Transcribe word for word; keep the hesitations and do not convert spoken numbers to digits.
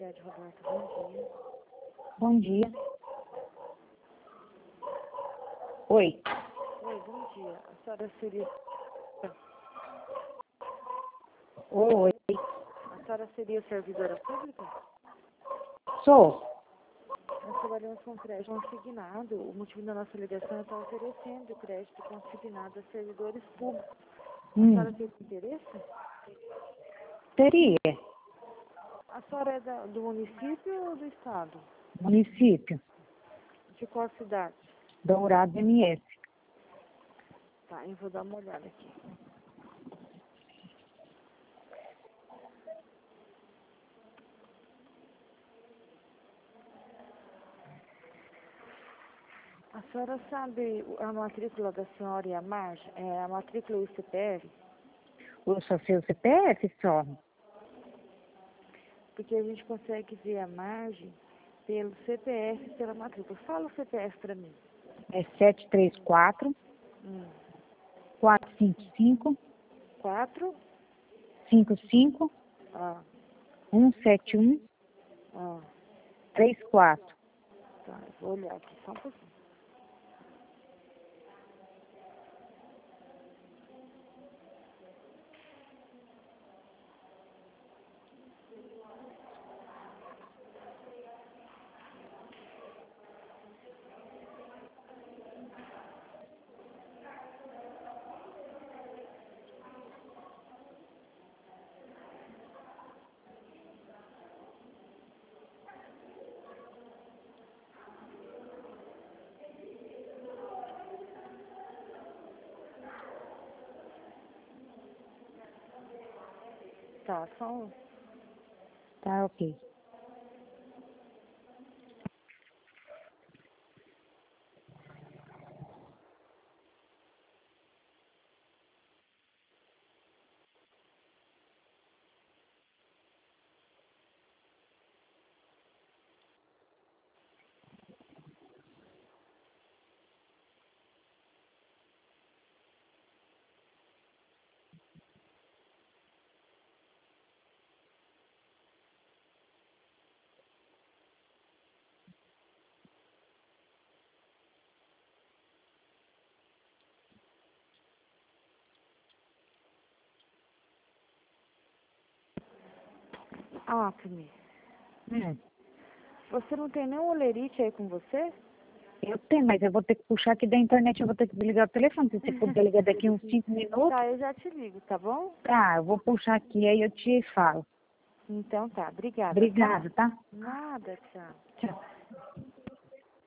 Fred, Roberto, bom dia. Bom dia. Oi. Oi, bom dia. A senhora seria... Oi. A senhora seria servidora pública? Sou. Nós trabalhamos com crédito consignado. O motivo da nossa ligação é estar oferecendo crédito consignado a servidores públicos. A Hum. senhora tem interesse? Teria. A senhora é da, do município ou do estado? Município. De qual cidade? Dourado M S. Tá, eu vou dar uma olhada aqui. A senhora sabe a matrícula da senhora e a margem? É, a matrícula e o C P F? Eu só sei o C P F só. Porque a gente consegue ver a margem pelo C P F e pela matrícula. Fala o C P F para mim. É sete três quatro, Hum. quatro cinco cinco, Quatro? cinco cinco, Ah, um sete um, ah, três quatro. tá. Eu vou olhar aqui só um pouquinho. Tá, só um... Tá, ok. Ah, Camille. Hum. Você não tem nenhum olerite aí com você? Eu tenho, mas eu vou ter que puxar aqui da internet, eu vou ter que desligar o telefone. Se você puder ligar daqui uns cinco minutos. Tá, eu já te ligo, tá bom? Tá, eu vou puxar aqui, aí eu te falo. Então tá, obrigada. Obrigada, tá? Nada, tchau. Tchau.